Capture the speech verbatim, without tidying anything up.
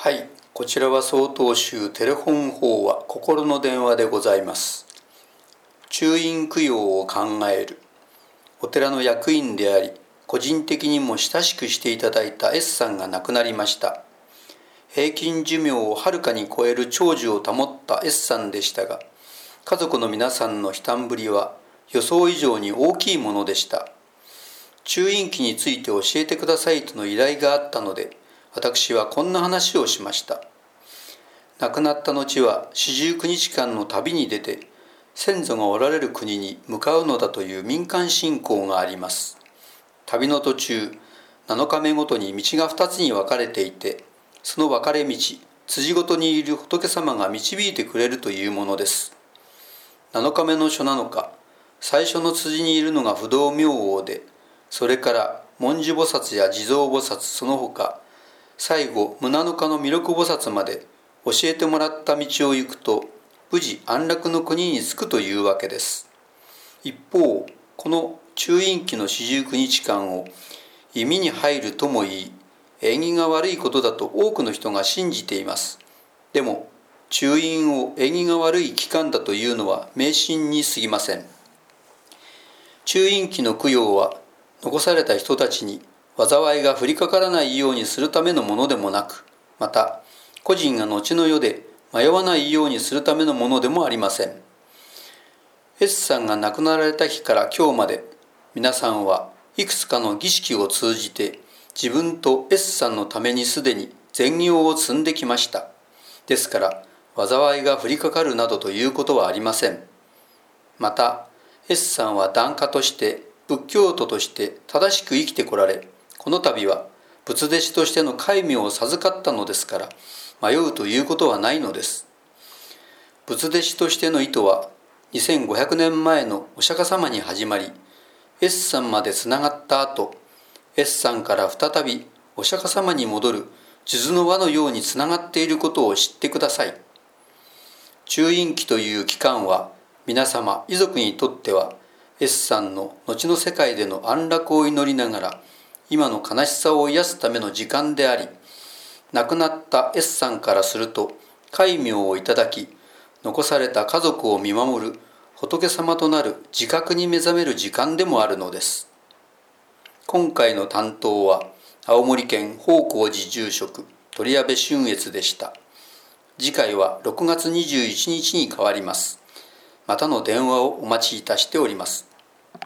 はい、こちらは曹洞宗テレフォン法話心の電話でございます。中院供養を考える。お寺の役員であり、個人的にも親しくしていただいた S さんが亡くなりました。平均寿命をはるかに超える長寿を保った S さんでしたが、家族の皆さんの悲嘆ぶりは予想以上に大きいものでした。中院期について教えてくださいとの依頼があったので、私はこんな話をしました。亡くなった後は四十九日間の旅に出て、先祖がおられる国に向かうのだという民間信仰があります。旅の途中、なのかめごとに道が二つに分かれていて、その分かれ道、辻ごとにいる仏様が導いてくれるというものです。なのかめの書なのか、最初の辻にいるのが不動明王で、それから文殊菩薩や地蔵菩薩その他、最後無七日の弥勒菩薩まで教えてもらった道を行くと無事安楽の国に着くというわけです。一方、この中院期の四十九日間を意味に入るとも言い、縁起が悪いことだと多くの人が信じています。でも中院を縁起が悪い期間だというのは迷信に過ぎません。中院期の供養は残された人たちに災いが降りかからないようにするためのものでもなく、また個人が後の世で迷わないようにするためのものでもありません。 S さんが亡くなられた日から今日まで、皆さんはいくつかの儀式を通じて自分と S さんのためにすでに善行を積んできました。ですから災いが降りかかるなどということはありません。また S さんは檀家として仏教徒として正しく生きてこられ、この度は仏弟子としての戒名を授かったのですから、迷うということはないのです。仏弟子としての意図はにせんごひゃくねんまえのお釈迦様に始まり、 S さんまでつながった後、 S さんから再びお釈迦様に戻る数珠の輪のようにつながっていることを知ってください。中院期という期間は皆様遺族にとっては S さんの後の世界での安楽を祈りながら今の悲しさを癒すための時間であり、亡くなった S さんからすると戒名をいただき、残された家族を見守る仏様となる自覚に目覚める時間でもあるのです。今回の担当は青森県宝光寺住職鳥谷部俊悦でした。次回はろくがつにじゅういちにちに変わります。またの電話をお待ちいたしております。